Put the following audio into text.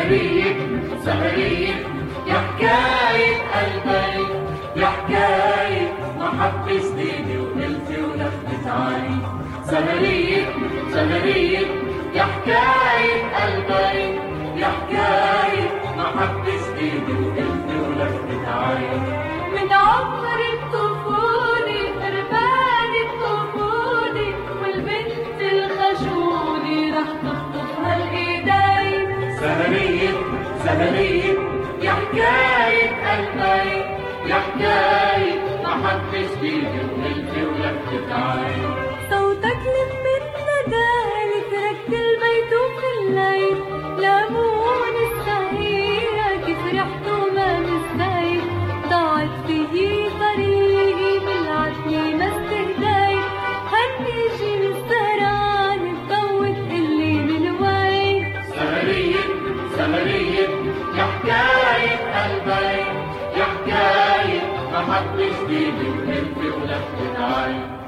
سهرية سهرية يا حكاية قلبي، يا حكاية محبة جديدة وقلتي ولفتت عيني. سهرية سهرية يا حكاية قلبي، يا حكاية محبة جديدة وقلتي ولفتت عيني. من عمر الطفولة قربان الطفولة والبنت الخجولة رح تخطف هالإيدين. سهرية سهرية يا حكاية قلبي، يا حكاية محبة جديدة وقلتي ولفتت عيني. صوتك لم الندى تركت البيت وفي الليل، لمون السهيرة كيف رحت وما نسيت، ضاعت فيي طريقي بالعتمة ما استهديت، هني جيل السهران تضوت اللي من وين. سهرية سهرية يا حكاية قلبي، يا حكاية محبة جديدة وقلتي ولفتت عيني.